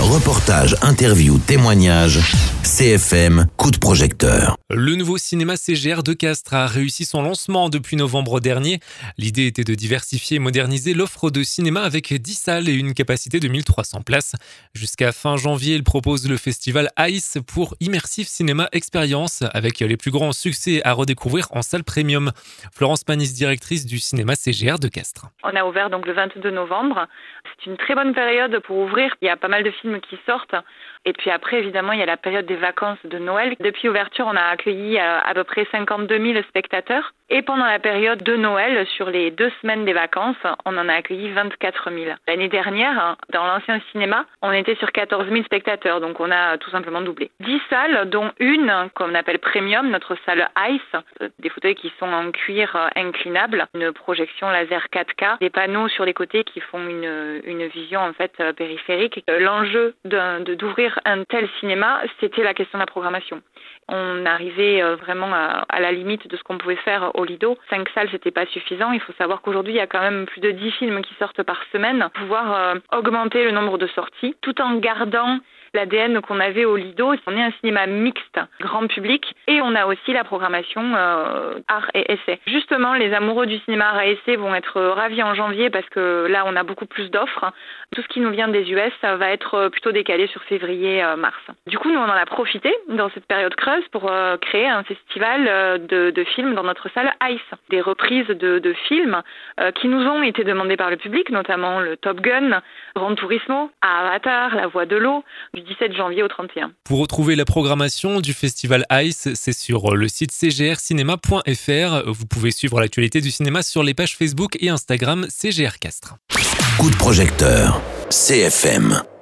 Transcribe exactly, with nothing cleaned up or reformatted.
Reportages, interviews, témoignages, C F M, coup de projecteur. Le nouveau cinéma C G R de Castres a réussi son lancement depuis novembre dernier. L'idée était de diversifier et moderniser l'offre de cinéma avec dix salles et une capacité de mille trois cents places. Jusqu'à fin janvier, il propose le festival ICE pour Immersive Cinéma Experience avec les plus grands succès à redécouvrir en salle premium. Florence Manis, directrice du cinéma C G R de Castres. On a ouvert donc le vingt-deux novembre. C'est une très bonne période pour ouvrir. Il y a pas mal de films qui sortent. Et puis après, évidemment, il y a la période des vacances de Noël. Depuis l'ouverture, on a accueilli à peu près cinquante-deux mille spectateurs. Et pendant la période de Noël, sur les deux semaines des vacances, on en a accueilli vingt-quatre mille. L'année dernière, dans l'ancien cinéma, on était sur quatorze mille spectateurs. Donc on a tout simplement doublé. dix salles, dont une qu'on appelle Premium, notre salle ICE. Des fauteuils qui sont en cuir inclinable, une projection laser quatre K, des panneaux sur les côtés qui font une, une vision en fait périphérique. L'enjeu de, de, d'ouvrir un tel cinéma, c'était la question de la programmation. On arrivait vraiment à, à la limite de ce qu'on pouvait faire au Lido. Cinq salles, c'était pas suffisant. Il faut savoir qu'aujourd'hui, il y a quand même plus de dix films qui sortent par semaine. Pouvoir euh, augmenter le nombre de sorties, tout en gardant l'A D N qu'on avait au Lido. On est un cinéma mixte, grand public, et on a aussi la programmation euh, art et essai. Justement, les amoureux du cinéma art et essai vont être ravis en janvier parce que là, on a beaucoup plus d'offres. Tout ce qui nous vient des U S ça va être plutôt décalé sur février-mars. Du coup, nous, on en a profité dans cette période creuse pour euh, créer un festival euh, de, de films dans notre salle ICE. Des reprises de, de films euh, qui nous ont été demandés par le public, notamment le Top Gun, Gran Turismo, Avatar, La Voix de l'eau, du dix-sept janvier au trente et un. Pour retrouver la programmation du festival ICE, c'est sur le site c g r cinéma point f r. Vous pouvez suivre l'actualité du cinéma sur les pages Facebook et Instagram C G R Castres. Coup de projecteur, C F M.